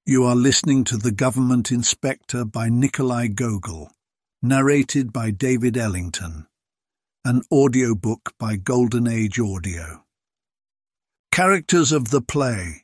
You are listening to The Government Inspector by Nikolai Gogol, narrated by David Ellington, an audiobook by Golden Age Audio. Characters of the play: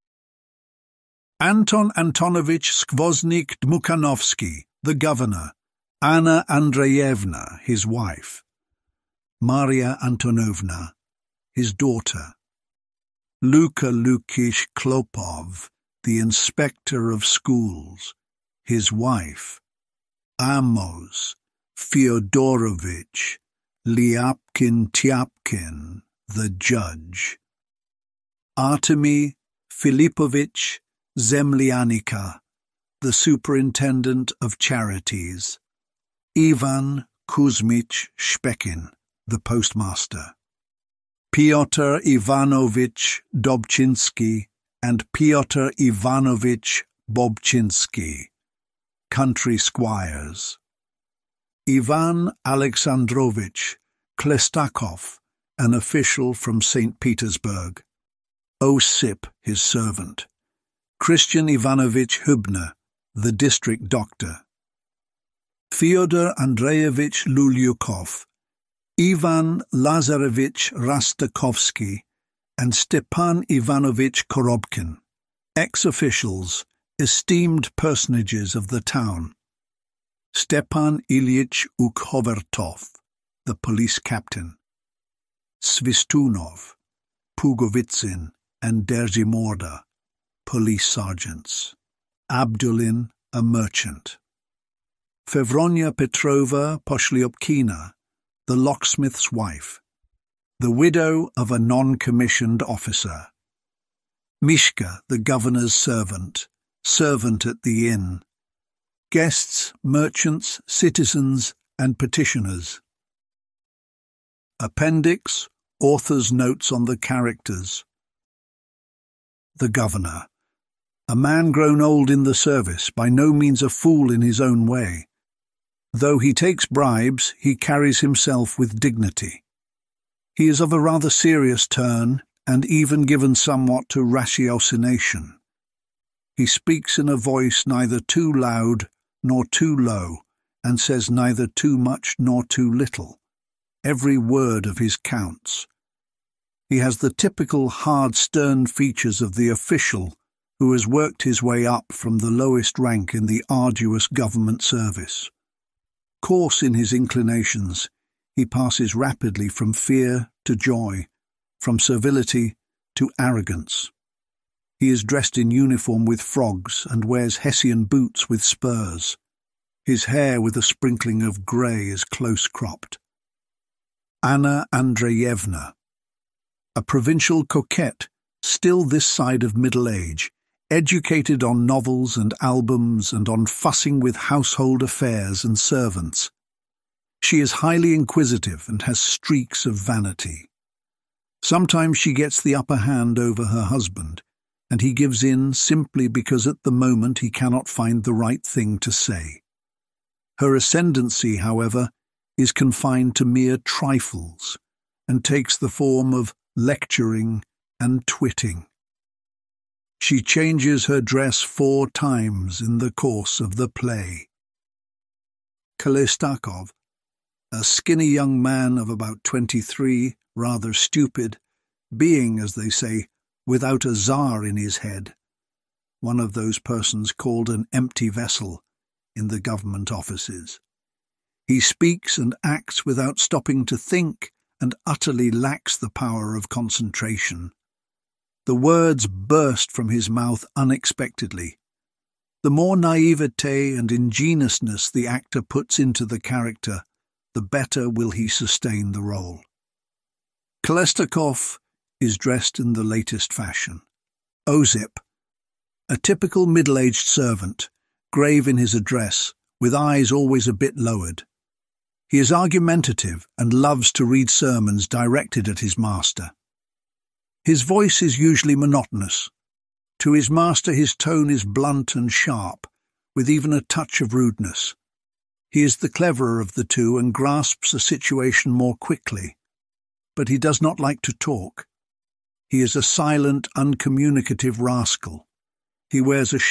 Anton Antonovich Skvoznik Dmukhanovsky, the governor; Anna Andreevna, his wife; Maria Antonovna, his daughter; Luka Lukish Klopov, the inspector of schools, his wife; Amos Fyodorovich Lyapkin-Tyapkin, the judge; Artemy Filipovich Zemlyanika, the superintendent of charities; Ivan Kuzmich Shpekin, the postmaster; Pyotr Ivanovich Dobchinsky and Pyotr Ivanovich Bobchinsky, country squires; Ivan Alexandrovich Klestakov, an official from St. Petersburg; Osip, his servant; Christian Ivanovich Hubner, the district doctor; Fyodor Andreevich Lulyukov, Ivan Lazarevich Rastakovsky, and Stepan Ivanovich Korobkin, ex-officials, esteemed personages of the town; Stepan Ilyich Ukhovertov, the police captain; Svistunov, Pugovitsin, and Derzhimorda, police sergeants; Abdulin, a merchant; Fevronya Petrova Poshlyopkina, the locksmith's wife, the widow of a non-commissioned officer; Mishka, the governor's servant, servant at the inn; guests, merchants, citizens, and petitioners. Appendix: Author's notes on the characters. The governor, a man grown old in the service, by no means a fool in his own way. Though he takes bribes, he carries himself with dignity. He is of a rather serious turn, and even given somewhat to ratiocination. He speaks in a voice neither too loud nor too low, and says neither too much nor too little. Every word of his counts. He has the typical hard, stern features of the official who has worked his way up from the lowest rank in the arduous government service. Coarse in his inclinations, he passes rapidly from fear to joy, from servility to arrogance. He is dressed in uniform with frogs and wears Hessian boots with spurs. His hair with a sprinkling of grey is close-cropped. Anna Andreevna, a provincial coquette, still this side of middle age, educated on novels and albums and on fussing with household affairs and servants. She is highly inquisitive and has streaks of vanity. Sometimes she gets the upper hand over her husband, and he gives in simply because at the moment he cannot find the right thing to say. Her ascendancy, however, is confined to mere trifles, and takes the form of lecturing and twitting. She changes her dress 4 times in the course of the play. Klestakov, a skinny young man of about 23, rather stupid, being, as they say, without a tsar in his head, one of those persons called an empty vessel in the government offices. He speaks and acts without stopping to think, and utterly lacks the power of concentration. The words burst from his mouth unexpectedly. The more naivete and ingenuousness the actor puts into the character, the better will he sustain the role. Klestakov is dressed in the latest fashion. Osip, a typical middle-aged servant, grave in his address, with eyes always a bit lowered. He is argumentative and loves to read sermons directed at his master. His voice is usually monotonous. To his master his tone is blunt and sharp, with even a touch of rudeness. He is the cleverer of the two and grasps a situation more quickly. But he does not like to talk. He is a silent, uncommunicative rascal. He wears a